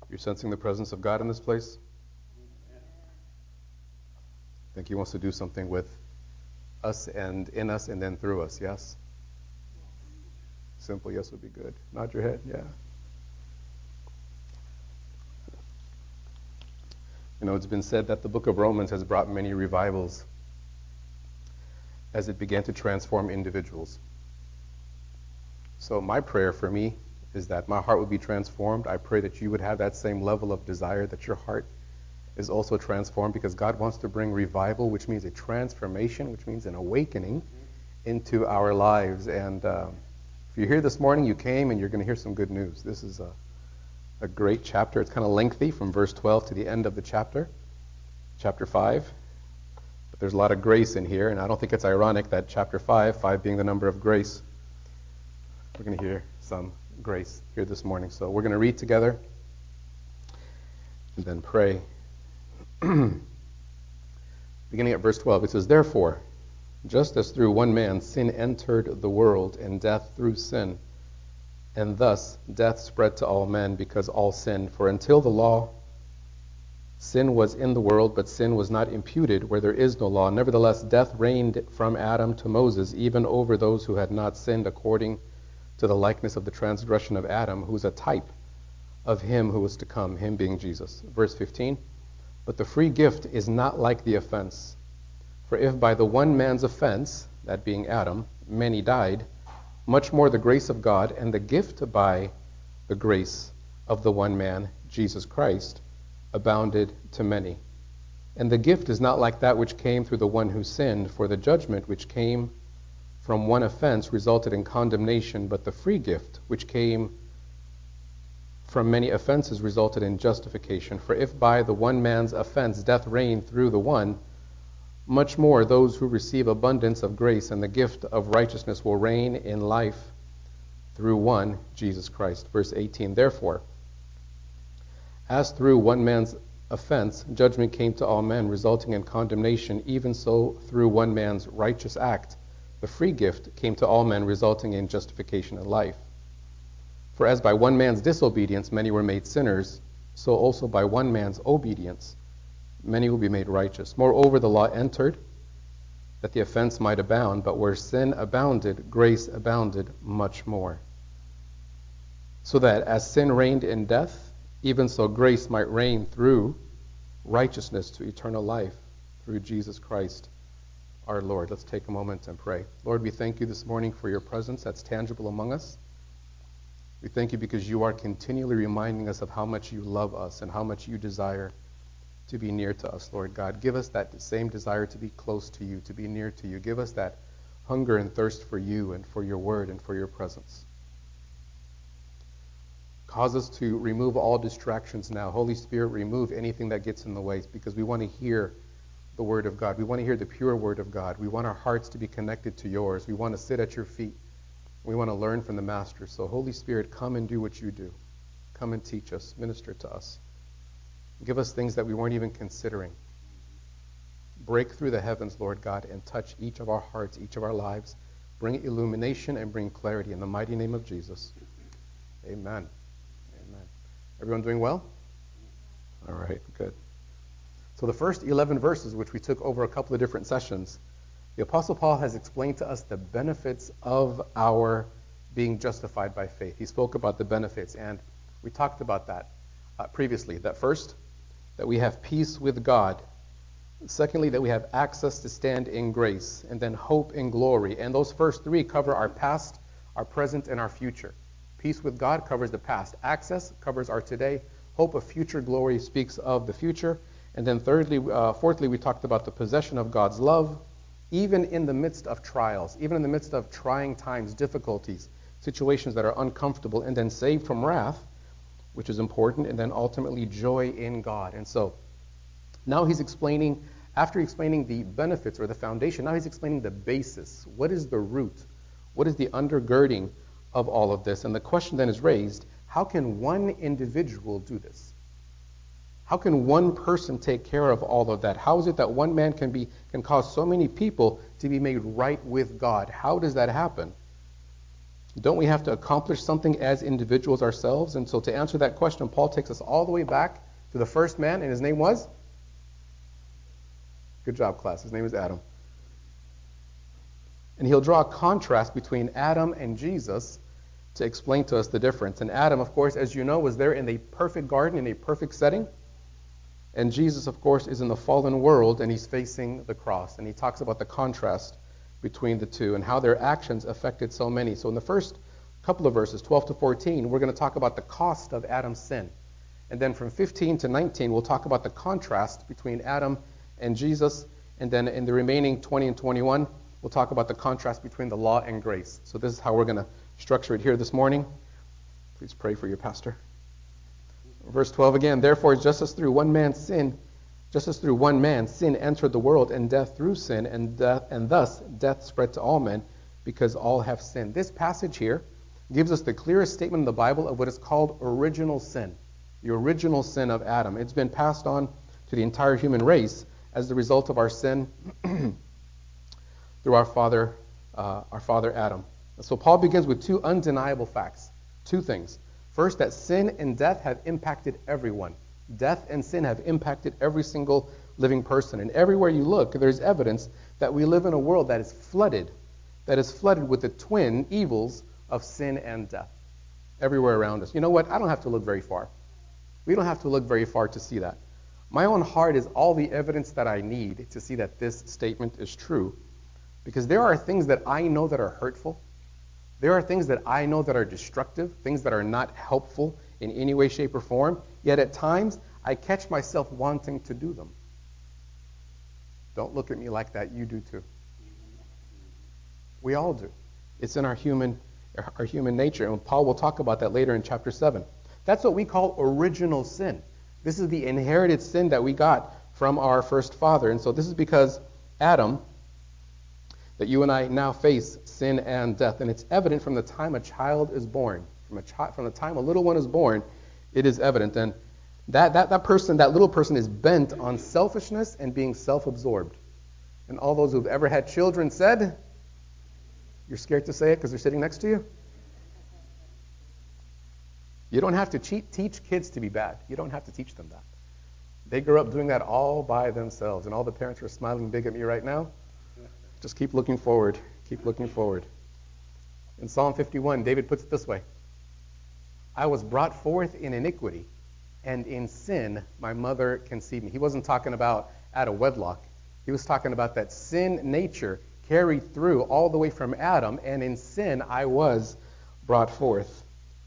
You're sensing the presence of God in this place? I think He wants to do something with us and in us and then through us, yes? Simple yes would be good. Nod your head, yeah. You know, it's been said that the book of Romans has brought many revivals as it began to transform individuals. So my prayer for me is that my heart would be transformed. I pray that you would have that same level of desire, that your heart is also transformed, because God wants to bring revival, which means a transformation, which means an awakening into our lives. And if you're here this morning, you came and you're going to hear some good news. This is a great chapter. It's kind of lengthy from verse 12 to the end of the chapter 5. But there's a lot of grace in here, and I don't think it's ironic that chapter 5 being the number of grace, we're going to hear some grace here this morning. So we're going to read together and then pray. Beginning at verse 12, it says, "Therefore, just as through one man sin entered the world, and death through sin, and thus death spread to all men because all sinned. For until the law, sin was in the world, but sin was not imputed where there is no law. Nevertheless, death reigned from Adam to Moses, even over those who had not sinned, according to the likeness of the transgression of Adam, who is a type of him who was to come, him being Jesus." Verse 15, "But the free gift is not like the offense. For if by the one man's offense, that being Adam, many died, much more the grace of God and the gift by the grace of the one man, Jesus Christ, abounded to many. And the gift is not like that which came through the one who sinned, for the judgment which came from one offense resulted in condemnation, but the free gift which came from many offenses resulted in justification. For if by the one man's offense death reigned through the one, much more those who receive abundance of grace and the gift of righteousness will reign in life through one, Jesus Christ." Verse 18, "Therefore, as through one man's offense judgment came to all men, resulting in condemnation, even so through one man's righteous act the free gift came to all men, resulting in justification and life. For as by one man's disobedience many were made sinners, so also by one man's obedience many will be made righteous. Moreover, the law entered that the offense might abound, but where sin abounded, grace abounded much more. So that as sin reigned in death, even so grace might reign through righteousness to eternal life through Jesus Christ our Lord." Let's take a moment and pray. Lord, we thank you this morning for your presence that's tangible among us. We thank you because you are continually reminding us of how much you love us and how much you desire to be near to us, Lord God. Give us that same desire to be close to you, to be near to you. Give us that hunger and thirst for you and for your word and for your presence. Cause us to remove all distractions now. Holy Spirit, remove anything that gets in the way, because we want to hear the word of God. We want to hear the pure word of God. We want our hearts to be connected to yours. We want to sit at your feet. We want to learn from the Master. So Holy Spirit, come and do what you do. Come and teach us, minister to us. Give us things that we weren't even considering. Break through the heavens, Lord God, and touch each of our hearts, each of our lives. Bring illumination and bring clarity in the mighty name of Jesus. Amen. Amen. Everyone doing well? All right, good. So the first 11 verses, which we took over a couple of different sessions, the Apostle Paul has explained to us the benefits of our being justified by faith. He spoke about the benefits, and we talked about that previously. That first, that we have peace with God. Secondly, that we have access to stand in grace. And then hope in glory. And those first three cover our past, our present, and our future. Peace with God covers the past. Access covers our today. Hope of future glory speaks of the future. And then fourthly, we talked about the possession of God's love, even in the midst of trials, even in the midst of trying times, difficulties, situations that are uncomfortable, and then saved from wrath, which is important, and then ultimately joy in God. And so now he's explaining, after explaining the benefits or the foundation, now he's explaining the basis. What is the root? What is the undergirding of all of this? And the question then is raised, how can one individual do this? How can one person take care of all of that? How is it that one man can cause so many people to be made right with God? How does that happen? Don't we have to accomplish something as individuals ourselves? And so to answer that question, Paul takes us all the way back to the first man, and his name was? Good job, class. His name is Adam. And he'll draw a contrast between Adam and Jesus to explain to us the difference. And Adam, of course, as you know, was there in a perfect garden, in a perfect setting. And Jesus, of course, is in the fallen world, and he's facing the cross. And he talks about the contrast between the two and how their actions affected so many. So in the first couple of verses, 12 to 14, we're going to talk about the cost of Adam's sin. And then from 15 to 19, we'll talk about the contrast between Adam and Jesus. And then in the remaining 20 and 21, we'll talk about the contrast between the law and grace. So this is how we're going to structure it here this morning. Please pray for your pastor. Verse 12 again, therefore, just as through one man sin entered the world, and death through sin, and thus death spread to all men, because all have sinned. This passage here gives us the clearest statement in the Bible of what is called original sin, the original sin of Adam. It's been passed on to the entire human race as the result of our sin through our father Adam. So Paul begins with two undeniable facts, two things. First, that sin and death have impacted everyone. Death and sin have impacted every single living person. And everywhere you look, there's evidence that we live in a world that is flooded with the twin evils of sin and death everywhere around us. You know what? I don't have to look very far. We don't have to look very far to see that. My own heart is all the evidence that I need to see that this statement is true. Because there are things that I know that are hurtful. There are things that I know that are destructive, things that are not helpful in any way, shape, or form. Yet at times, I catch myself wanting to do them. Don't look at me like that. You do too. We all do. It's in our human nature. And Paul will talk about that later in chapter 7. That's what we call original sin. This is the inherited sin that we got from our first father. And so this is because Adam, that you and I now face sin and death. And it's evident from the time a child is born. From the time a little one is born, it is evident. And that little person is bent on selfishness and being self-absorbed. And all those who've ever had children said, you're scared to say it because they're sitting next to you? You don't have to teach kids to be bad. You don't have to teach them that. They grow up doing that all by themselves. And all the parents who are smiling big at me right now, just keep looking forward. Keep looking forward. In Psalm 51, David puts it this way. I was brought forth in iniquity, and in sin my mother conceived me. He wasn't talking about out of wedlock. He was talking about that sin nature carried through all the way from Adam, and in sin I was brought forth.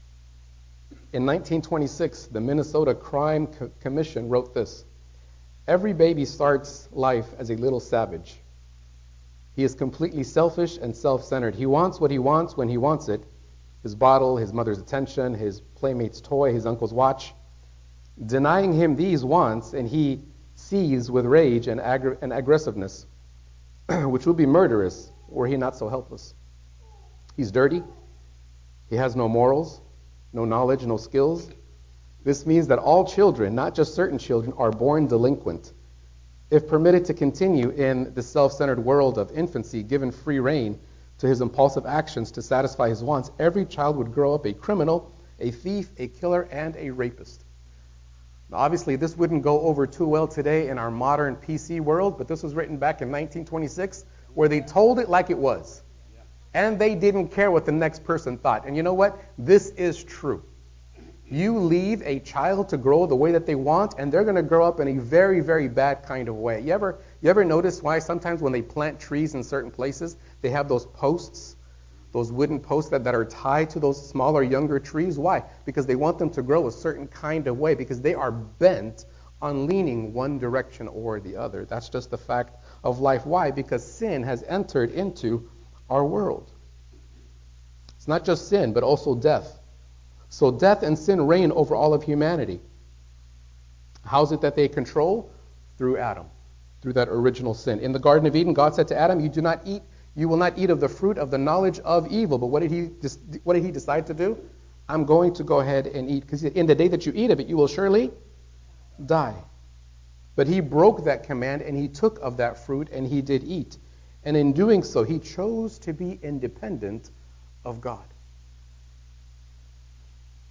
In 1926, the Minnesota Crime Commission wrote this. Every baby starts life as a little savage. He is completely selfish and self-centered. He wants what he wants when he wants it. His bottle, his mother's attention, his playmate's toy, his uncle's watch. Denying him these wants, and he seethes with rage and aggressiveness, which would be murderous were he not so helpless. He's dirty. He has no morals, no knowledge, no skills. This means that all children, not just certain children, are born delinquent. If permitted to continue in the self-centered world of infancy, given free rein to his impulsive actions to satisfy his wants, every child would grow up a criminal, a thief, a killer, and a rapist. Now, obviously, this wouldn't go over too well today in our modern PC world, but this was written back in 1926, where they told it like it was. And they didn't care what the next person thought. And you know what? This is true. You leave a child to grow the way that they want, and they're going to grow up in a very, very bad kind of way. You ever notice why sometimes when they plant trees in certain places, they have those posts, those wooden posts that are tied to those smaller, younger trees? Why? Because they want them to grow a certain kind of way, because they are bent on leaning one direction or the other. That's just the fact of life. Why? Because sin has entered into our world. It's not just sin, but also death. So death and sin reign over all of humanity. How is it that they control? Through Adam, through that original sin. In the Garden of Eden, God said to Adam, you will not eat of the fruit of the knowledge of evil. But what did he decide to do? I'm going to go ahead and eat, because in the day that you eat of it, you will surely die. But he broke that command, and he took of that fruit, and he did eat. And in doing so, he chose to be independent of God.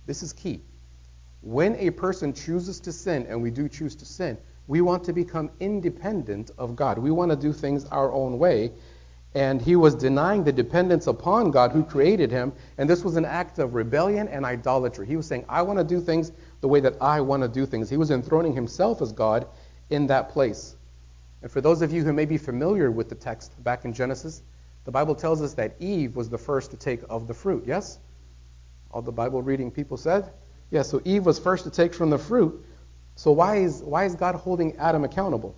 This is key. When a person chooses to sin, and we do choose to sin, we want to become independent of God. We want to do things our own way. And he was denying the dependence upon God who created him. And this was an act of rebellion and idolatry. He was saying, I want to do things the way that I want to do things. He was enthroning himself as God in that place. And for those of you who may be familiar with the text back in Genesis, the Bible tells us that Eve was the first to take of the fruit. Yes? All the Bible reading people said? Yes, so Eve was first to take from the fruit. So why is God holding Adam accountable?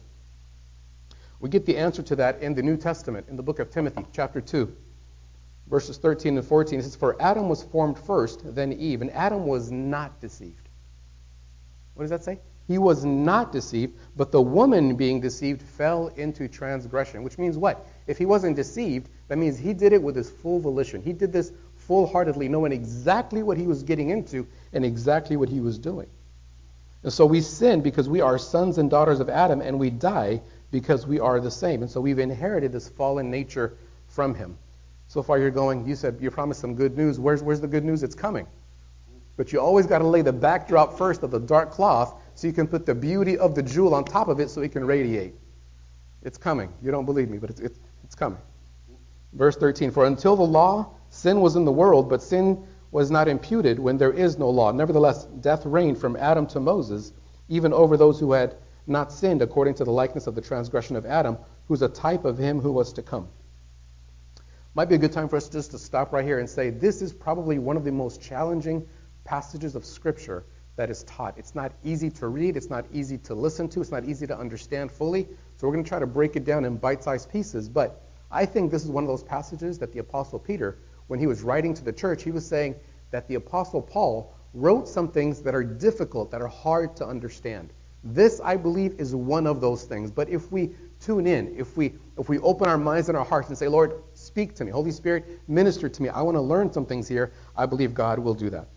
We get the answer to that in the New Testament, in the book of Timothy, chapter 2, verses 13 and 14. It says, For Adam was formed first, then Eve, and Adam was not deceived. What does that say? He was not deceived, but the woman being deceived fell into transgression, which means what? If he wasn't deceived, that means he did it with his full volition. He did this full-heartedly, knowing exactly what he was getting into and exactly what he was doing. And so we sin because we are sons and daughters of Adam, and we die because we are the same. And so we've inherited this fallen nature from him. So far you're going, you promised some good news. Where's the good news? It's coming. But you always got to lay the backdrop first of the dark cloth so you can put the beauty of the jewel on top of it so it can radiate. It's coming. You don't believe me, but it's coming. Verse 13, For until the law, sin was in the world, but sin was not imputed when there is no law. Nevertheless, death reigned from Adam to Moses, even over those who had not sinned according to the likeness of the transgression of Adam, who's a type of him who was to come. Might be a good time for us just to stop right here and say this is probably one of the most challenging passages of Scripture that is taught. It's not easy to read. It's not easy to listen to. It's not easy to understand fully. So we're going to try to break it down in bite-sized pieces. But I think this is one of those passages that the Apostle Peter, when he was writing to the church, he was saying that the Apostle Paul wrote some things that are difficult, that are hard to understand. This, I believe, is one of those things. But if we tune in, if we open our minds and our hearts and say, Lord, speak to me. Holy Spirit, minister to me. I want to learn some things here. I believe God will do that.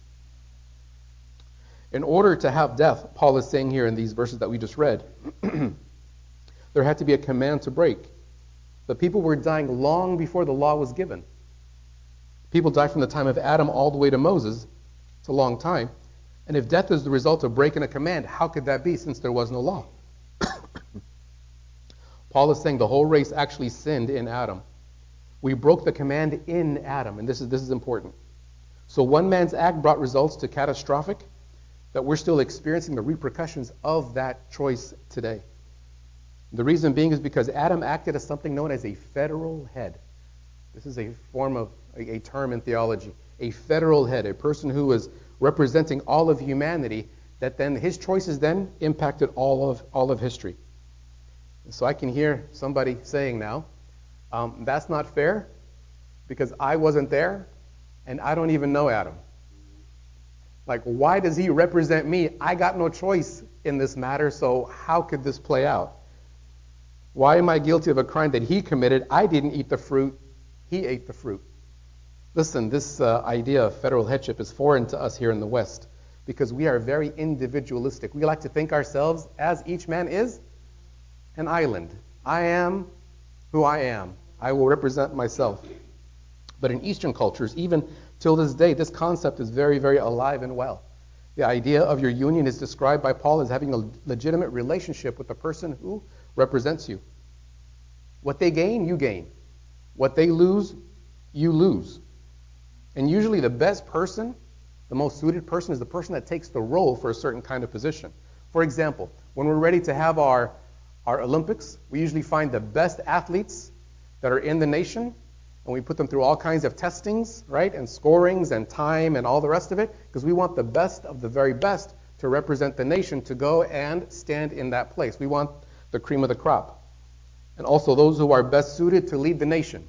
In order to have death, Paul is saying here in these verses that we just read, there had to be a command to break. But people were dying long before the law was given. People died from the time of Adam all the way to Moses. It's a long time. And if death is the result of breaking a command, how could that be since there was no law? Paul is saying the whole race actually sinned in Adam. We broke the command in Adam, and this is important. So one man's act brought results to catastrophic, that we're still experiencing the repercussions of that choice today. The reason being is because Adam acted as something known as a federal head. This is a form of a term in theology. A federal head, a person who was representing all of humanity, that then his choices then impacted all of history. So I can hear somebody saying now, that's not fair because I wasn't there and I don't even know Adam. Like, why does he represent me? I got no choice in this matter, so how could this play out? Why am I guilty of a crime that he committed? I didn't eat the fruit. He ate the fruit. Listen, this idea of federal headship is foreign to us here in the West because we are very individualistic. We like to think ourselves as each man is an island. I am who I am. I will represent myself. But in Eastern cultures, even till this day, this concept is very, very alive and well. The idea of your union is described by Paul as having a legitimate relationship with the person who represents you. What they gain, you gain. What they lose, you lose. And usually the best person, the most suited person, is the person that takes the role for a certain kind of position. For example, when we're ready to have our Olympics, we usually find the best athletes that are in the nation, and we put them through all kinds of testings, right, and scorings and time and all the rest of it, because we want the best of the very best to represent the nation to go and stand in that place. We want the cream of the crop. And also those who are best suited to lead the nation.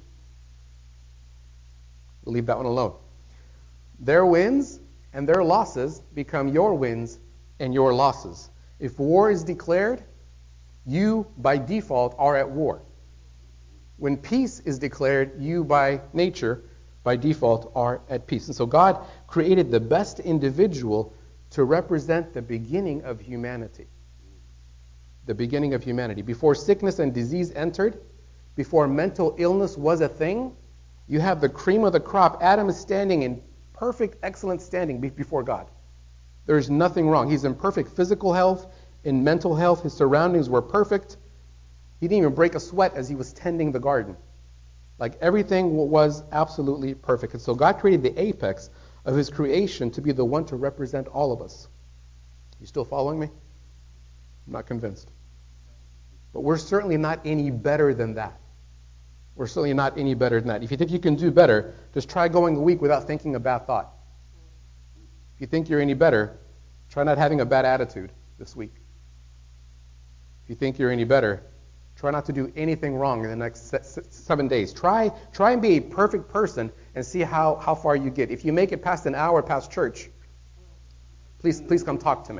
We'll leave that one alone. Their wins and their losses become your wins and your losses. If war is declared, you by default are at war. When peace is declared, you by nature, by default, are at peace. And so God created the best individual to represent the beginning of humanity. The beginning of humanity. Before sickness and disease entered, before mental illness was a thing, you have the cream of the crop. Adam is standing in perfect, excellent standing before God. There's nothing wrong. He's in perfect physical health, in mental health. His surroundings were perfect. He didn't even break a sweat as he was tending the garden. Like everything was absolutely perfect. And so God created the apex of his creation to be the one to represent all of us. You still following me? I'm not convinced. But we're certainly not any better than that. We're certainly not any better than that. If you think you can do better, just try going a week without thinking a bad thought. If you think you're any better, try not having a bad attitude this week. If you think you're any better, try not to do anything wrong in the next 7 days. Try and be a perfect person and see how far you get. If you make it past an hour past church, please come talk to me.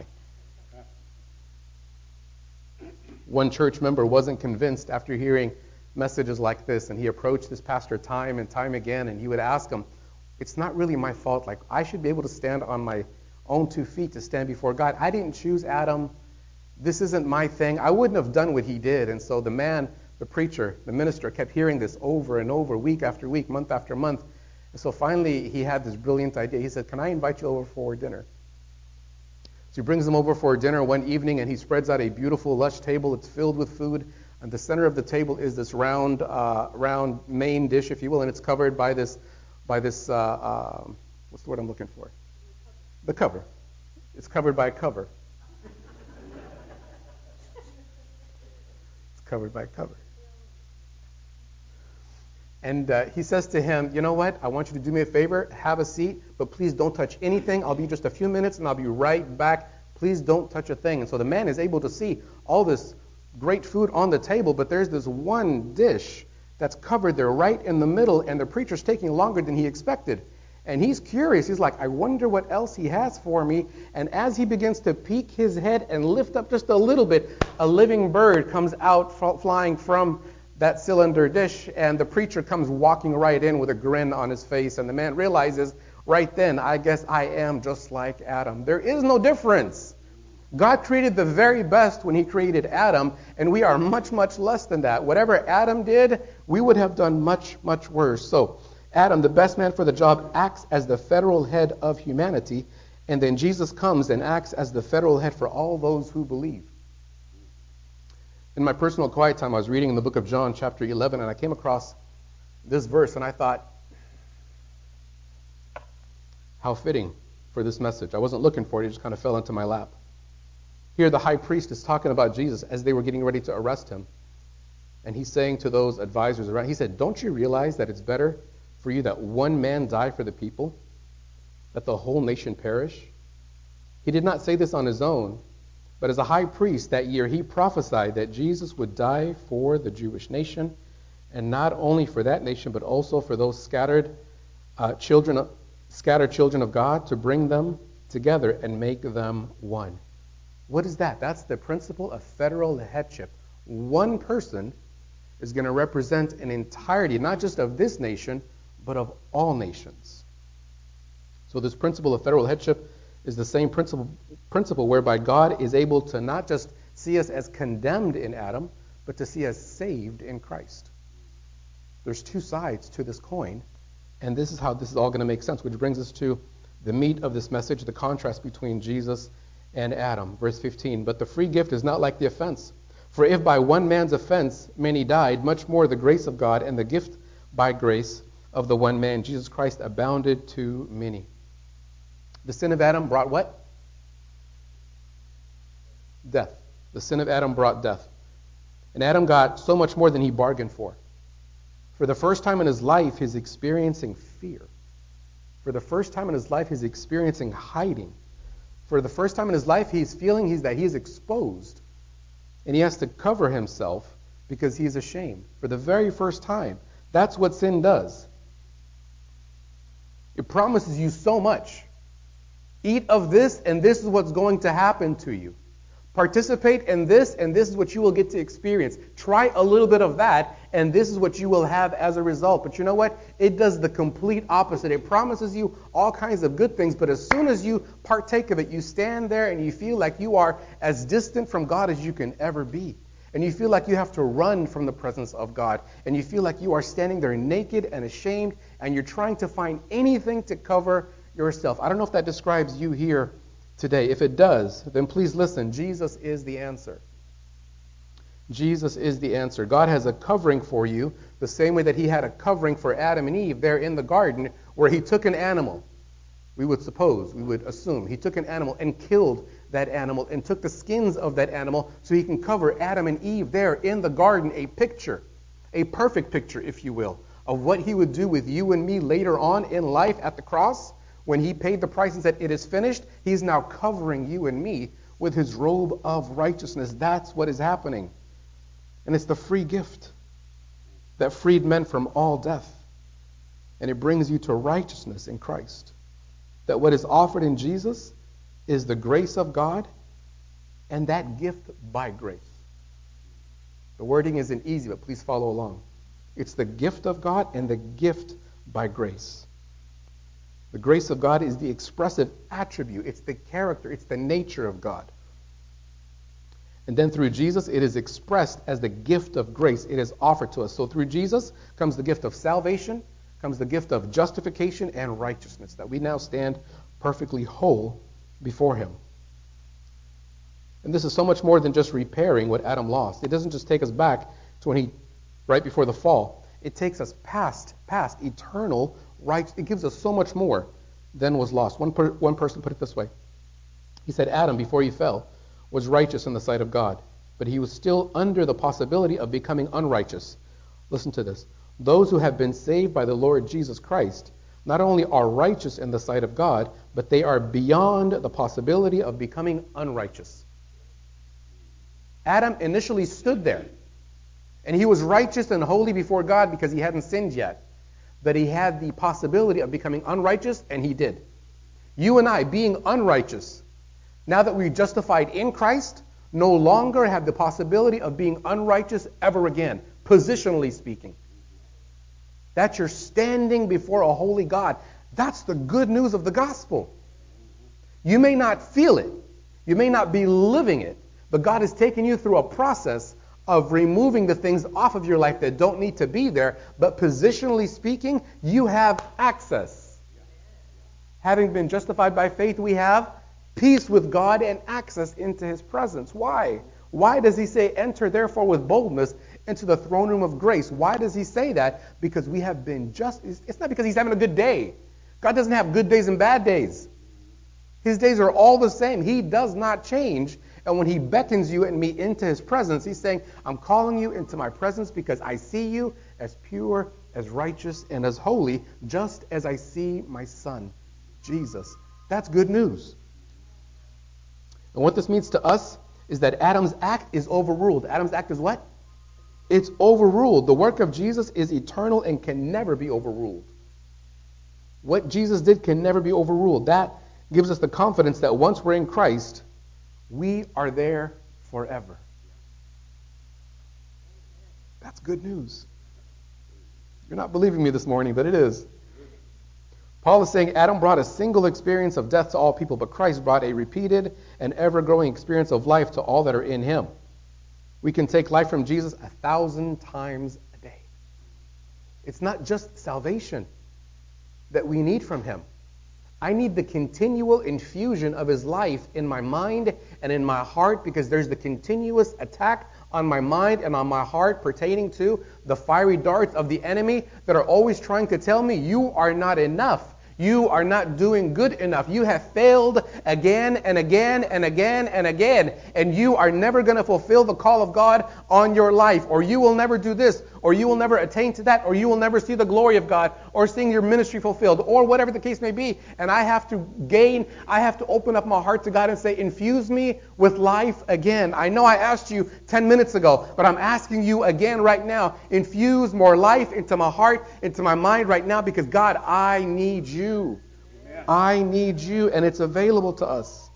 One church member wasn't convinced after hearing messages like this, and he approached this pastor time and time again, and he would ask him, it's not really my fault. Like, I should be able to stand on my own 2 feet to stand before God. I didn't choose Adam. This isn't my thing. I wouldn't have done what he did. And so the man, the preacher, the minister kept hearing this over and over, week after week, month after month. And so finally he had this brilliant idea. He said, can I invite you over for dinner? So he brings them over for dinner one evening, and he spreads out a beautiful, lush table. It's filled with food. And the center of the table is this round main dish, if you will, and it's covered by this what's the word I'm looking for? The cover. It's covered by a cover. It's covered by a cover. And he says to him, you know what? I want you to do me a favor. Have a seat, but please don't touch anything. I'll be just a few minutes, and I'll be right back. Please don't touch a thing. And so the man is able to see all this great food on the table, but there's this one dish that's covered there right in the middle, and the preacher's taking longer than he expected. And he's curious. He's like, I wonder what else he has for me. And as he begins to peek his head and lift up just a little bit, a living bird comes out flying from that cylinder dish, and the preacher comes walking right in with a grin on his face, and the man realizes right then, I guess I am just like Adam. There is no difference. God created the very best when he created Adam, and we are much, much less than that. Whatever Adam did, we would have done much, much worse. So Adam, the best man for the job, acts as the federal head of humanity, and then Jesus comes and acts as the federal head for all those who believe. In my personal quiet time, I was reading in the book of John, chapter 11, and I came across this verse, and I thought, how fitting for this message. I wasn't looking for it, it just kind of fell into my lap. Here the high priest is talking about Jesus as they were getting ready to arrest him. And he's saying to those advisors around, he said, don't you realize that it's better for you that one man die for the people, that the whole nation perish? He did not say this on his own, but as a high priest that year, he prophesied that Jesus would die for the Jewish nation, and not only for that nation, but also for those scattered children of God, to bring them together and make them one. What is that? That's the principle of federal headship. One person is going to represent an entirety, not just of this nation, but of all nations. So this principle of federal headship is the same principle whereby God is able to not just see us as condemned in Adam, but to see us saved in Christ. There's two sides to this coin, and this is how this is all going to make sense, which brings us to the meat of this message, the contrast between Jesus and Adam. Verse 15, but the free gift is not like the offense. For if by one man's offense many died, much more the grace of God and the gift by grace of the one man, Jesus Christ, abounded to many. The sin of Adam brought what? Death. The sin of Adam brought death. And Adam got so much more than he bargained for. For the first time in his life, he's experiencing fear. For the first time in his life, he's experiencing hiding. For the first time in his life, he's feeling that he's exposed. And he has to cover himself because he's ashamed. For the very first time. That's what sin does. It promises you so much. Eat of this, and this is what's going to happen to you. Participate in this, and this is what you will get to experience. Try a little bit of that, and this is what you will have as a result. But you know what? It does the complete opposite. It promises you all kinds of good things, but as soon as you partake of it, you stand there and you feel like you are as distant from God as you can ever be. And you feel like you have to run from the presence of God. And you feel like you are standing there naked and ashamed, and you're trying to find anything to cover yourself. I don't know if that describes you here today. If it does, then please listen. Jesus is the answer. Jesus is the answer. God has a covering for you the same way that he had a covering for Adam and Eve there in the garden, where he took an animal. We would assume, he took an animal and killed that animal and took the skins of that animal so he can cover Adam and Eve there in the garden, a picture, a perfect picture, if you will, of what he would do with you and me later on in life at the cross. When he paid the price and said, "It is finished," he's now covering you and me with his robe of righteousness. That's what is happening. And it's the free gift that freed men from all death. And it brings you to righteousness in Christ. That what is offered in Jesus is the grace of God, and that gift by grace. The wording isn't easy, but please follow along. It's the gift of God and the gift by grace. The grace of God is the expressive attribute. It's the character. It's the nature of God. And then through Jesus, it is expressed as the gift of grace. It is offered to us. So through Jesus comes the gift of salvation, comes the gift of justification and righteousness, that we now stand perfectly whole before him. And this is so much more than just repairing what Adam lost. It doesn't just take us back to when right before the fall. It takes us past eternal right. It gives us so much more than was lost. One person put it this way. He said Adam, before he fell, was righteous in the sight of God, but he was still under the possibility of becoming unrighteous. Listen to this. Those who have been saved by the Lord Jesus Christ not only are righteous in the sight of God, but they are beyond the possibility of becoming unrighteous. Adam initially stood there, and he was righteous and holy before God because he hadn't sinned yet. But he had the possibility of becoming unrighteous, and he did. You and I, being unrighteous, now that we're justified in Christ, no longer have the possibility of being unrighteous ever again, positionally speaking. That you're standing before a holy God. That's the good news of the gospel. You may not feel it. You may not be living it. But God is taking you through a process of removing the things off of your life that don't need to be there. But positionally speaking, you have access. Having been justified by faith, we have peace with God and access into his presence. Why? Why does he say, "Enter therefore with boldness into the throne room of grace"? Why does he say that? Because we have been it's not because he's having a good day. God doesn't have good days and bad days. His days are all the same. He does not change. And when he beckons you and me into his presence, he's saying, "I'm calling you into my presence because I see you as pure, as righteous, and as holy, just as I see my son, Jesus." That's good news. And what this means to us is that Adam's act is overruled. Adam's act is what? It's overruled. The work of Jesus is eternal and can never be overruled. What Jesus did can never be overruled. That gives us the confidence that once we're in Christ, we are there forever. That's good news. You're not believing me this morning, but it is. Paul is saying Adam brought a single experience of death to all people, but Christ brought a repeated and ever-growing experience of life to all that are in him. We can take life from Jesus 1,000 times a day. It's not just salvation that we need from him. I need the continual infusion of his life in my mind and in my heart, because there's the continuous attack on my mind and on my heart pertaining to the fiery darts of the enemy that are always trying to tell me, "You are not enough. You are not doing good enough. You have failed again and again and again and again. And you are never going to fulfill the call of God on your life. Or you will never do this. Or you will never attain to that. Or you will never see the glory of God. Or seeing your ministry fulfilled. Or whatever the case may be. And I have to open up my heart to God and say, "Infuse me with life again." I know I asked you 10 minutes ago, but I'm asking you again right now. Infuse more life into my heart, into my mind right now, because God, I need you. Amen. I need you, and it's available to us.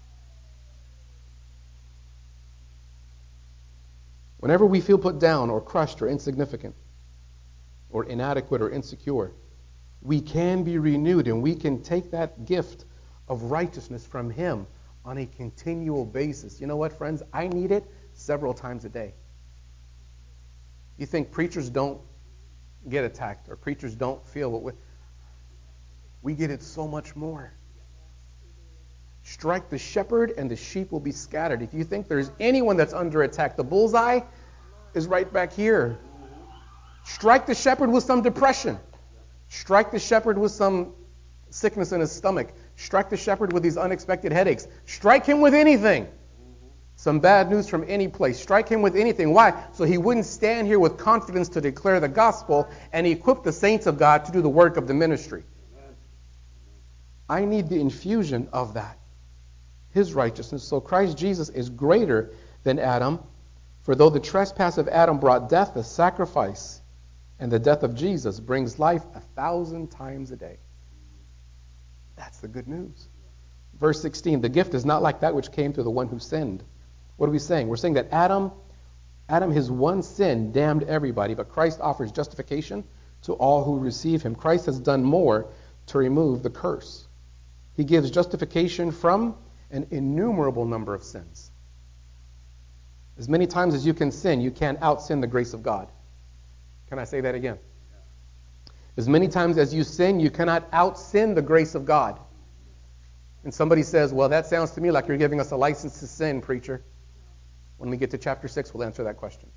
Whenever we feel put down or crushed or insignificant or inadequate or insecure, we can be renewed, and we can take that gift of righteousness from him on a continual basis. You know what, friends? I need it several times a day. You think preachers don't get attacked or preachers don't feel what we get it so much more. Strike the shepherd and the sheep will be scattered. If you think there's anyone that's under attack, the bullseye is right back here. Strike the shepherd with some depression. Strike the shepherd with some sickness in his stomach. Strike the shepherd with these unexpected headaches. Strike him with anything. Some bad news from any place. Strike him with anything. Why? So he wouldn't stand here with confidence to declare the gospel and equip the saints of God to do the work of the ministry. I need the infusion of that. His righteousness. So Christ Jesus is greater than Adam. For though the trespass of Adam brought death, the sacrifice and the death of Jesus brings life 1,000 times a day. That's the good news. Verse 16, the gift is not like that which came through the one who sinned. What are we saying? We're saying that Adam, his one sin damned everybody, but Christ offers justification to all who receive him. Christ has done more to remove the curse. He gives justification from an innumerable number of sins. As many times as you can sin, you can't out-sin the grace of God. Can I say that again? As many times as you sin, you cannot out-sin the grace of God. And somebody says, well, that sounds to me like you're giving us a license to sin, preacher. When we get to chapter 6, we'll answer that question.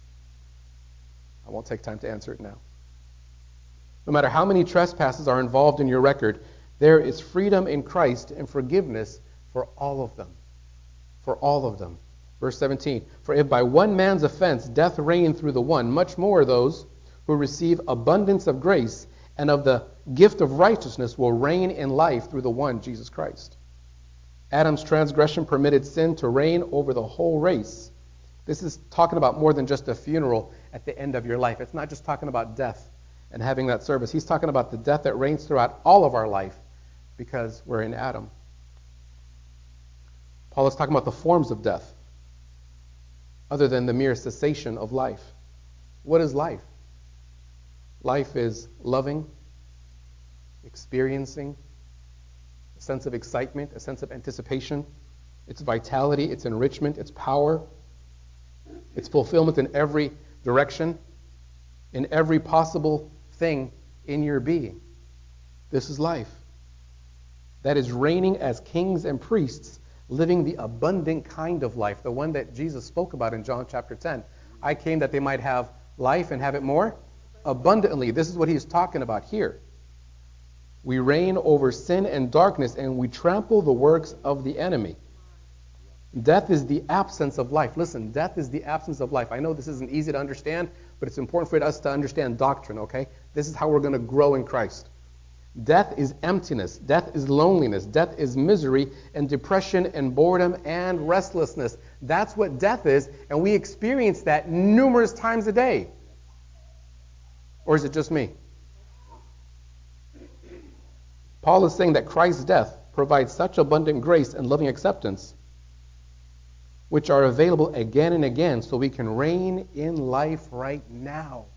I won't take time to answer it now. No matter how many trespasses are involved in your record, there is freedom in Christ and forgiveness for all of them. For all of them. Verse 17, for if by one man's offense death reigned through the one, much more those who receive abundance of grace and of the gift of righteousness will reign in life through the one, Jesus Christ. Adam's transgression permitted sin to reign over the whole race. This is talking about more than just a funeral at the end of your life. It's not just talking about death and having that service. He's talking about the death that reigns throughout all of our life because we're in Adam. Paul is talking about the forms of death other than the mere cessation of life. What is life? Life is loving, experiencing, a sense of excitement, a sense of anticipation. It's vitality, it's enrichment, it's power. It's fulfillment in every direction, in every possible thing in your being. This is life. That is reigning as kings and priests, living the abundant kind of life, the one that Jesus spoke about in John chapter 10. I came that they might have life and have it more abundantly. This is what he's talking about here. We reign over sin and darkness, and we trample the works of the enemy. Death is the absence of life. Listen, death is the absence of life. I know this isn't easy to understand, but it's important for us to understand doctrine, okay? This is how we're going to grow in Christ. Death is emptiness. Death is loneliness. Death is misery and depression and boredom and restlessness. That's what death is, and we experience that numerous times a day. Or is it just me? Paul is saying that Christ's death provides such abundant grace and loving acceptance, which are available again and again so we can reign in life right now.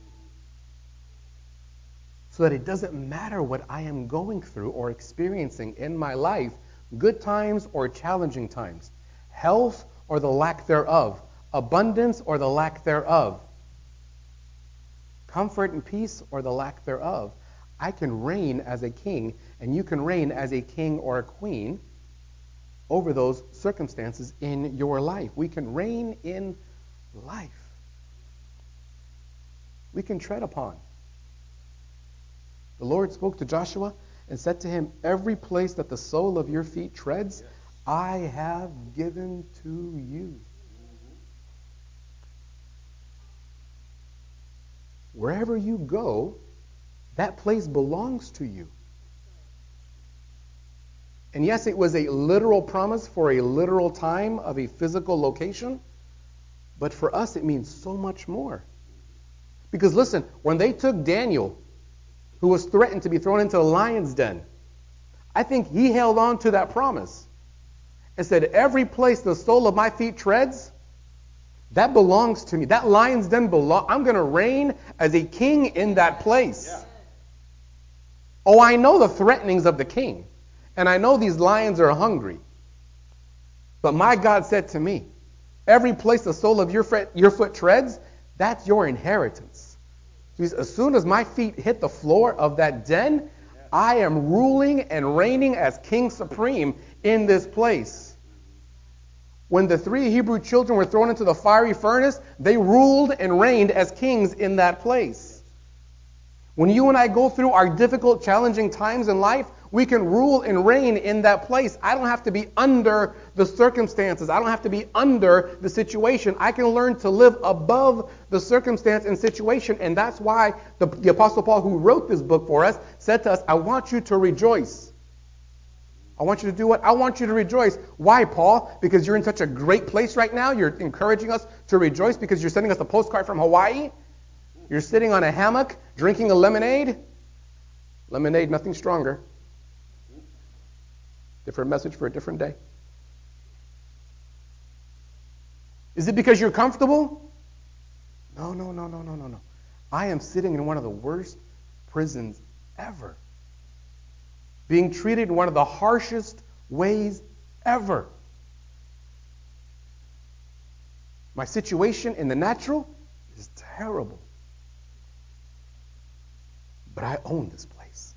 So that it doesn't matter what I am going through or experiencing in my life, good times or challenging times, health or the lack thereof, abundance or the lack thereof, comfort and peace or the lack thereof. I can reign as a king, and you can reign as a king or a queen over those circumstances in your life. We can reign in life. We can tread upon. The Lord spoke to Joshua and said to him, every place that the sole of your feet treads, I have given to you. Wherever you go, that place belongs to you. And yes, it was a literal promise for a literal time of a physical location, but for us it means so much more. Because listen, when they took Daniel, who was threatened to be thrown into a lion's den, I think he held on to that promise and said, every place the sole of my feet treads, that belongs to me. That lion's den belongs. I'm going to reign as a king in that place. Yeah. Oh, I know the threatenings of the king. And I know these lions are hungry. But my God said to me, every place the sole of your foot treads, that's your inheritance. As soon as my feet hit the floor of that den, I am ruling and reigning as King Supreme in this place. When the 3 Hebrew children were thrown into the fiery furnace, they ruled and reigned as kings in that place. When you and I go through our difficult, challenging times in life, we can rule and reign in that place. I don't have to be under the circumstances. I don't have to be under the situation. I can learn to live above the circumstance and situation. And that's why the Apostle Paul, who wrote this book for us, said to us, I want you to rejoice. I want you to do what? I want you to rejoice. Why, Paul? Because you're in such a great place right now. You're encouraging us to rejoice because you're sending us a postcard from Hawaii. You're sitting on a hammock, drinking a lemonade. Lemonade, nothing stronger. Different message for a different day. Is it because you're comfortable? No. I am sitting in one of the worst prisons ever. Being treated in one of the harshest ways ever. My situation in the natural is terrible. But I own this place.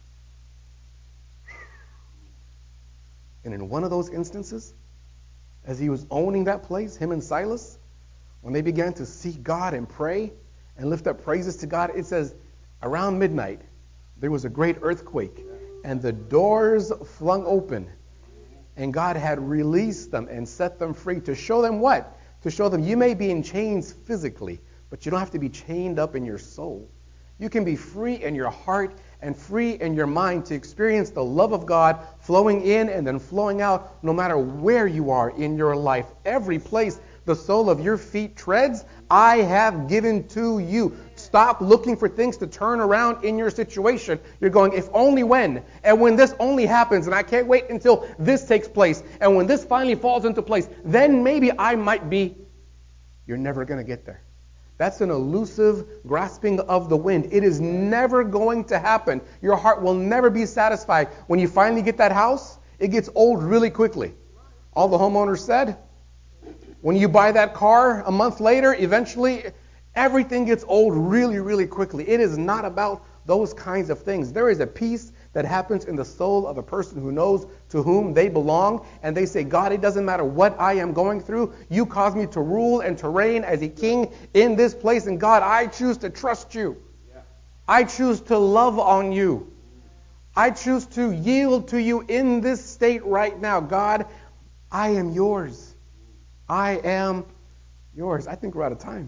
And in one of those instances, as he was owning that place, him and Silas, when they began to seek God and pray and lift up praises to God, it says, around midnight, there was a great earthquake, and the doors flung open, and God had released them and set them free to show them what? To show them you may be in chains physically, but you don't have to be chained up in your soul. You can be free in your heart and free in your mind to experience the love of God flowing in and then flowing out no matter where you are in your life. Every place the sole of your feet treads, I have given to you. Stop looking for things to turn around in your situation. You're going, if only when, and when this only happens, and I can't wait until this takes place, and when this finally falls into place, then maybe I might be. You're never going to get there. That's an elusive grasping of the wind. It is never going to happen. Your heart will never be satisfied. When you finally get that house, it gets old really quickly. All the homeowners said, when you buy that car a month later, eventually everything gets old really, really quickly. It is not about those kinds of things. There is a peace that happens in the soul of a person who knows to whom they belong, and they say, God, it doesn't matter what I am going through. You cause me to rule and to reign as a king in this place, and God, I choose to trust you. I choose to love on you. I choose to yield to you in this state right now. God, I am yours. I am yours. I think we're out of time.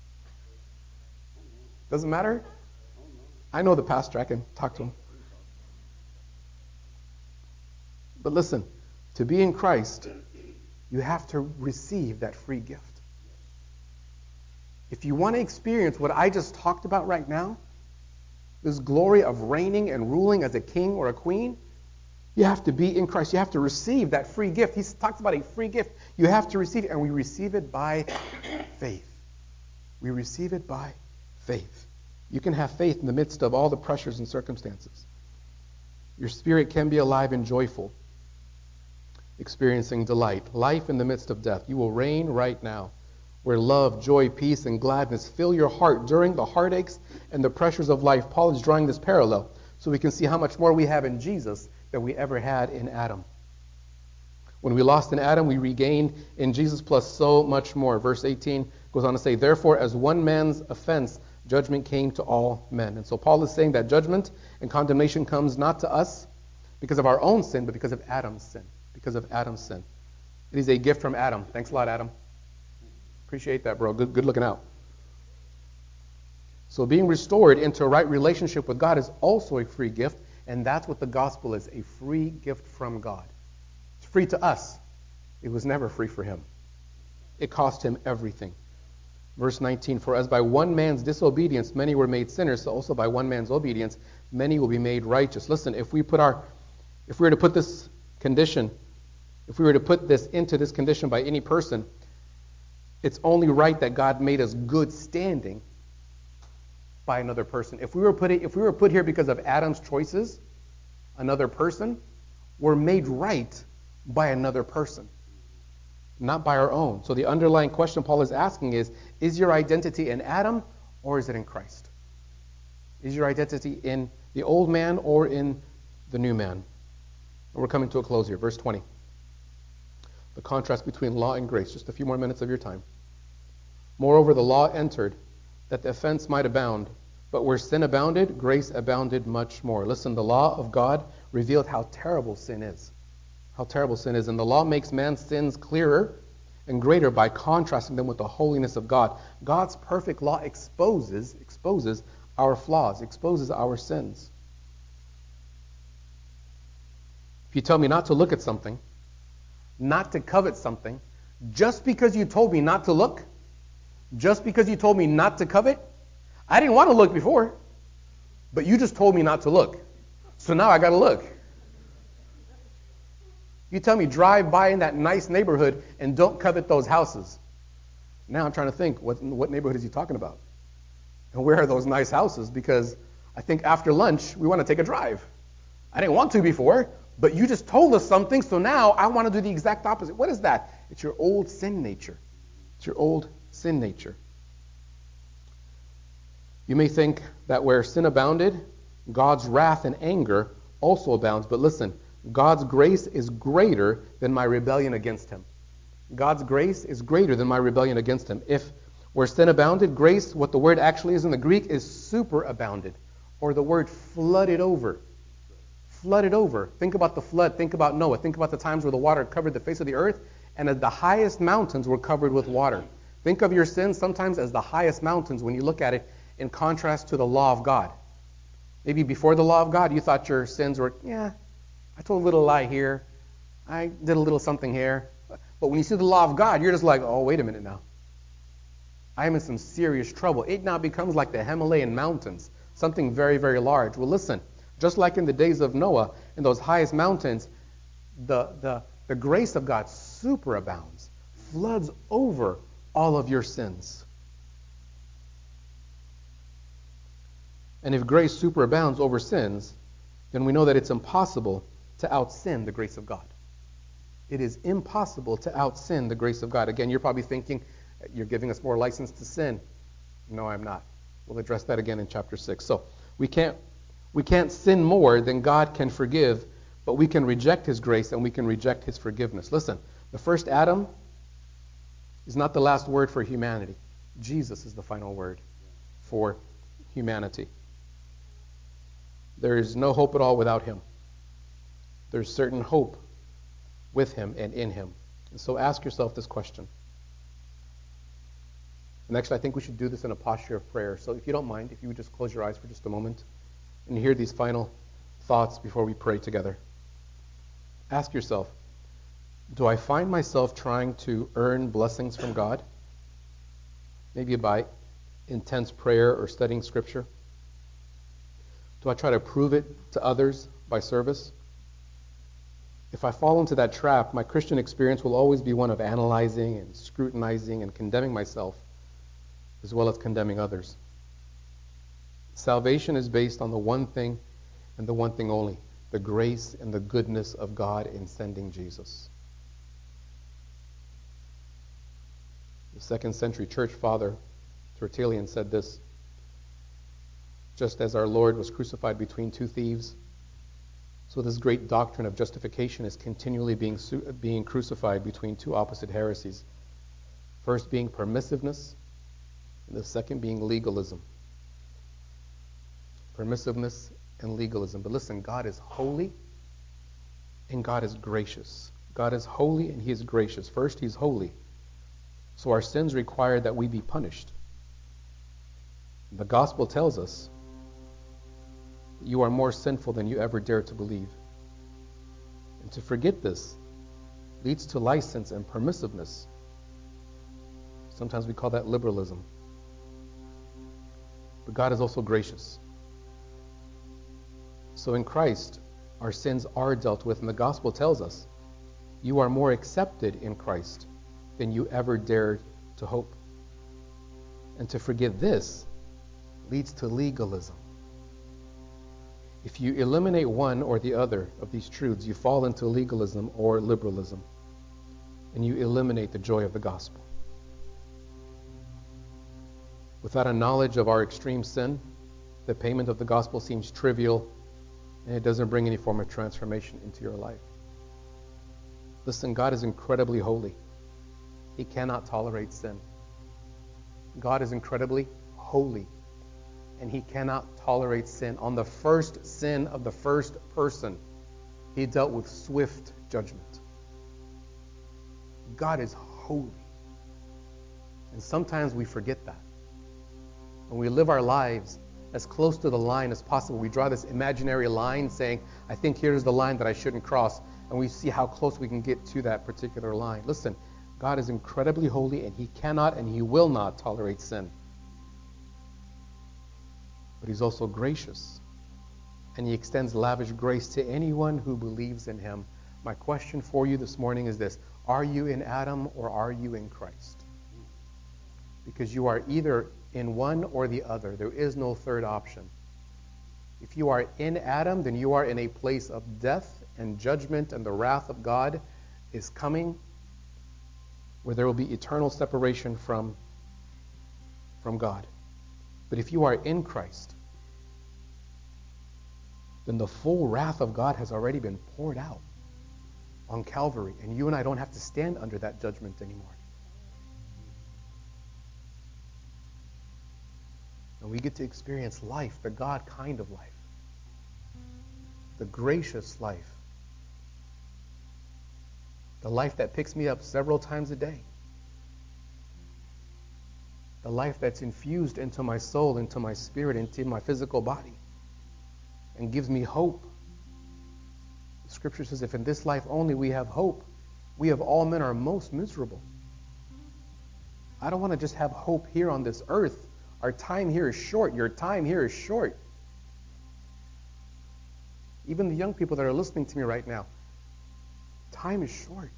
Doesn't matter? I know the pastor. I can talk to him. But listen, to be in Christ, you have to receive that free gift. If you want to experience what I just talked about right now, this glory of reigning and ruling as a king or a queen, you have to be in Christ. You have to receive that free gift. He talks about a free gift. You have to receive it, and we receive it by faith. We receive it by faith. You can have faith in the midst of all the pressures and circumstances. Your spirit can be alive and joyful, experiencing delight. Life in the midst of death. You will reign right now, where love, joy, peace, and gladness fill your heart during the heartaches and the pressures of life. Paul is drawing this parallel so we can see how much more we have in Jesus than we ever had in Adam. When we lost in Adam, we regained in Jesus plus so much more. Verse 18 goes on to say, therefore, as one man's offense, judgment came to all men. And so Paul is saying that judgment and condemnation comes not to us because of our own sin, but because of Adam's sin. Because of Adam's sin. It is a gift from Adam. Thanks a lot, Adam. Appreciate that, bro. Good looking out. So being restored into a right relationship with God is also a free gift, and that's what the gospel is, a free gift from God. It's free to us. It was never free for him. It cost him everything. Verse 19, for as by one man's disobedience many were made sinners, so also by one man's obedience many will be made righteous. Listen, if we were to put this condition, if we were to put this into this condition by any person, it's only right that God made us good standing by another person. If we were put here because of Adam's choices, another person, we're made right by another person, not by our own. So the underlying question Paul is asking is your identity in Adam or is it in Christ? Is your identity in the old man or in the new man. And we're coming to a close here. Verse 20. The contrast between law and grace. Just a few more minutes of your time. Moreover, the law entered that the offense might abound. But where sin abounded, grace abounded much more. Listen, the law of God revealed how terrible sin is. How terrible sin is. And the law makes man's sins clearer and greater by contrasting them with the holiness of God. God's perfect law exposes our flaws, exposes our sins. If you tell me not to look at something, not to covet something, just because you told me not to look, just because you told me not to covet, I didn't want to look before, but you just told me not to look. So now I got to look. You tell me drive by in that nice neighborhood and don't covet those houses. Now I'm trying to think, what neighborhood is he talking about? And where are those nice houses? Because I think after lunch we want to take a drive. I didn't want to before, but you just told us something, so now I want to do the exact opposite. What is that? It's your old sin nature. It's your old sin nature. You may think that where sin abounded, God's wrath and anger also abounds. But listen, God's grace is greater than my rebellion against him. God's grace is greater than my rebellion against him. If where sin abounded, grace, what the word actually is in the Greek, is superabounded, or the word flooded over. Flooded over. Think about the flood. Think about Noah. Think about the times where the water covered the face of the earth, and the highest mountains were covered with water. Think of your sins sometimes as the highest mountains when you look at it in contrast to the law of God. Maybe before the law of God, you thought your sins were, I told a little lie here. I did a little something here. But when you see the law of God, you're just like, oh, wait a minute now. I am in some serious trouble. It now becomes like the Himalayan mountains, something very, very large. Well, listen, just like in the days of Noah, in those highest mountains, the grace of God superabounds, floods over all of your sins. And if grace superabounds over sins, then we know that it's impossible to out-sin the grace of God. It is impossible to out-sin the grace of God. Again, you're probably thinking, you're giving us more license to sin. No, I'm not. We'll address that again in chapter 6. So we can't sin more than God can forgive, but we can reject his grace and we can reject his forgiveness. Listen, the first Adam is not the last word for humanity. Jesus is the final word for humanity. There is no hope at all without him. There's certain hope with him and in him. And so ask yourself this question. And actually, I think we should do this in a posture of prayer. So if you don't mind, if you would just close your eyes for just a moment and hear these final thoughts before we pray together. Ask yourself, do I find myself trying to earn blessings from God? Maybe by intense prayer or studying Scripture? Do I try to prove it to others by service? If I fall into that trap, my Christian experience will always be one of analyzing and scrutinizing and condemning myself, as well as condemning others. Salvation is based on the one thing and the one thing only, the grace and the goodness of God in sending Jesus. The 2nd century church father, Tertullian, said this: just as our Lord was crucified between two thieves, so this great doctrine of justification is continually being crucified between two opposite heresies. First being permissiveness, and the second being legalism. Permissiveness and legalism. But listen, God is holy and God is gracious. God is holy and he is gracious. First, he's holy. So our sins require that we be punished. The gospel tells us you are more sinful than you ever dared to believe. And to forget this leads to license and permissiveness. Sometimes we call that liberalism. But God is also gracious. So in Christ, our sins are dealt with, and the gospel tells us you are more accepted in Christ than you ever dared to hope. And to forget this leads to legalism. If you eliminate one or the other of these truths, you fall into legalism or liberalism, and you eliminate the joy of the gospel. Without a knowledge of our extreme sin, the payment of the gospel seems trivial and it doesn't bring any form of transformation into your life. Listen, God is incredibly holy. He cannot tolerate sin. God is incredibly holy, and He cannot tolerate sin. On the first sin of the first person, He dealt with swift judgment. God is holy. And sometimes we forget that. When we live our lives as close to the line as possible, we draw this imaginary line saying, I think here's the line that I shouldn't cross, and we see how close we can get to that particular line. Listen, God is incredibly holy, and He cannot and He will not tolerate sin. But He's also gracious, and He extends lavish grace to anyone who believes in Him. My question for you this morning is this: are you in Adam or are you in Christ? Because you are either in one or the other. There is no third option. If you are in Adam, then you are in a place of death and judgment, and the wrath of God is coming, where there will be eternal separation from God. But if you are in Christ, then the full wrath of God has already been poured out on Calvary, and you and I don't have to stand under that judgment anymore. And we get to experience life, the God kind of life, the gracious life, the life that picks me up several times a day, the life that's infused into my soul, into my spirit, into my physical body, and gives me hope. The Scripture says, if in this life only we have hope, we of all men are most miserable. I don't want to just have hope here on this earth. Our time here is short. Your time here is short. Even the young people that are listening to me right now, time is short.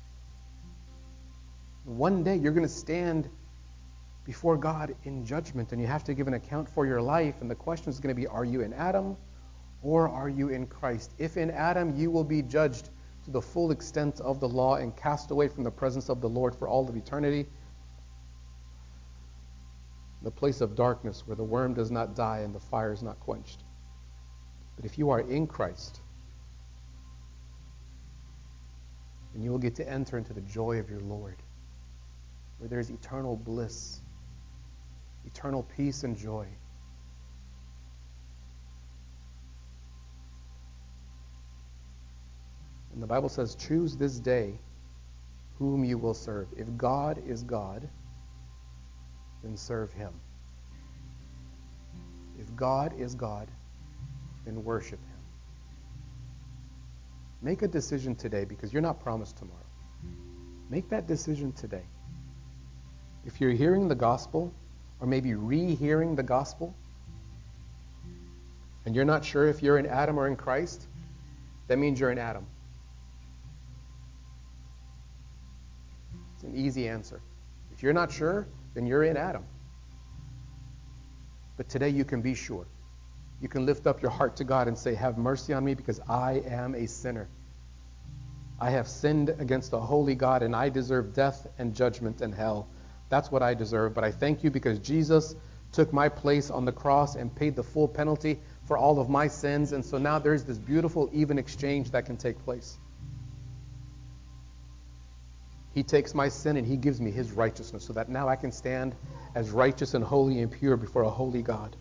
One day you're going to stand before God in judgment, and you have to give an account for your life. And the question is going to be, are you in Adam or are you in Christ? If in Adam, you will be judged to the full extent of the law and cast away from the presence of the Lord for all of eternity. The place of darkness where the worm does not die and the fire is not quenched. But if you are in Christ, then you will get to enter into the joy of your Lord, where there is eternal bliss, eternal peace and joy. And the Bible says, choose this day whom you will serve. If God is God, then serve Him. If God is God, then worship Him. Make a decision today, because you're not promised tomorrow. Make that decision today. If you're hearing the gospel, or maybe rehearing the gospel, and you're not sure if you're in Adam or in Christ, that means you're in Adam. It's an easy answer. If you're not sure, then you're in Adam. But today you can be sure. You can lift up your heart to God and say, have mercy on me, because I am a sinner. I have sinned against the holy God, and I deserve death and judgment and hell. That's what I deserve. But I thank you because Jesus took my place on the cross and paid the full penalty for all of my sins. And so now there's this beautiful, even exchange that can take place. He takes my sin and He gives me His righteousness, so that now I can stand as righteous and holy and pure before a holy God.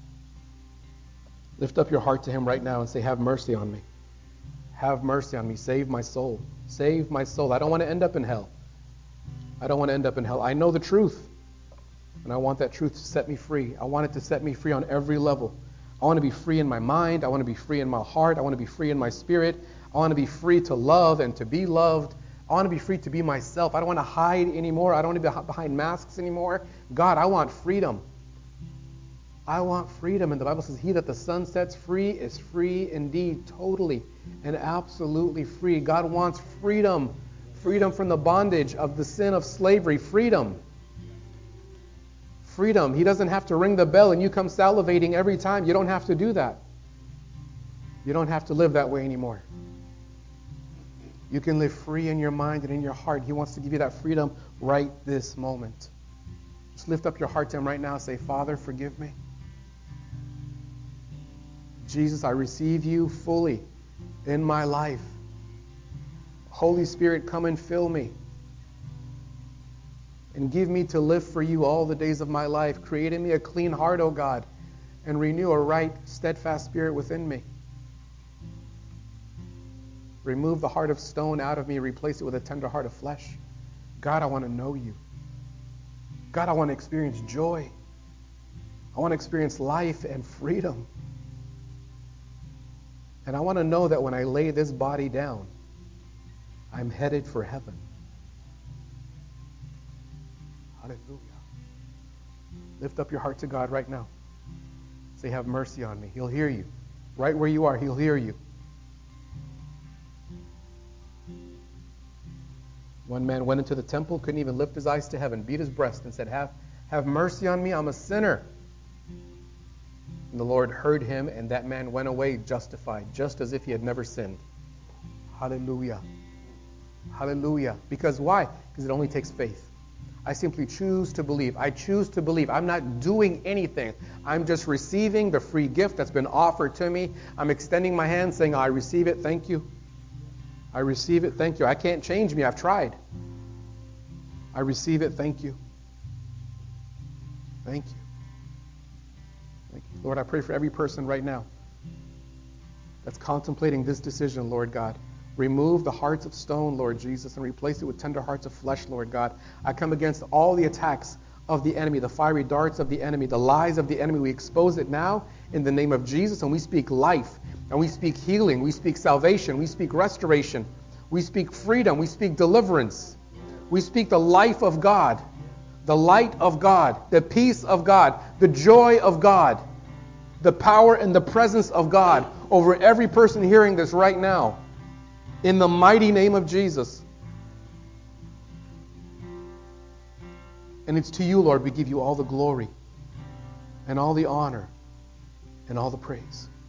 Lift up your heart to Him right now and say, have mercy on me. Have mercy on me. Save my soul. Save my soul. I don't want to end up in hell. I don't want to end up in hell. I know the truth, and I want that truth to set me free. I want it to set me free on every level. I want to be free in my mind. I want to be free in my heart. I want to be free in my spirit. I want to be free to love and to be loved. I want to be free to be myself. I don't want to hide anymore. I don't want to be behind masks anymore. God, I want freedom. I want freedom. And the Bible says, he that the Son sets free is free indeed, totally and absolutely free. God wants freedom. Freedom from the bondage of the sin of slavery. Freedom. Freedom. He doesn't have to ring the bell and you come salivating every time. You don't have to do that. You don't have to live that way anymore. You can live free in your mind and in your heart. He wants to give you that freedom right this moment. Just lift up your heart to Him right now and say, Father, forgive me. Jesus, I receive you fully in my life. Holy Spirit, come and fill me. And give me to live for you all the days of my life. Create in me a clean heart, O God, and renew a right, steadfast spirit within me. Remove the heart of stone out of me, replace it with a tender heart of flesh. God, I want to know you. God, I want to experience joy. I want to experience life and freedom. And I want to know that when I lay this body down, I'm headed for heaven. Hallelujah. Lift up your heart to God right now. Say, have mercy on me. He'll hear you. Right where you are, He'll hear you. One man went into the temple, couldn't even lift his eyes to heaven, beat his breast and said, have mercy on me, I'm a sinner. And the Lord heard him, and that man went away justified, just as if he had never sinned. Hallelujah. Hallelujah. Because why? Because it only takes faith. I simply choose to believe. I choose to believe. I'm not doing anything. I'm just receiving the free gift that's been offered to me. I'm extending my hand saying, I receive it, thank you. I receive it, thank you. I can't change me, I've tried. I receive it, thank you. Thank you. Thank you. Lord, I pray for every person right now that's contemplating this decision, Lord God. Remove the hearts of stone, Lord Jesus, and replace it with tender hearts of flesh, Lord God. I come against all the attacks of the enemy, the fiery darts of the enemy, the lies of the enemy. We expose it now in the name of Jesus, and we speak life, and we speak healing, we speak salvation, we speak restoration, we speak freedom, we speak deliverance. We speak the life of God, the light of God, the peace of God, the joy of God, the power and the presence of God over every person hearing this right now. In the mighty name of Jesus. And it's to you, Lord, we give you all the glory and all the honor and all the praise.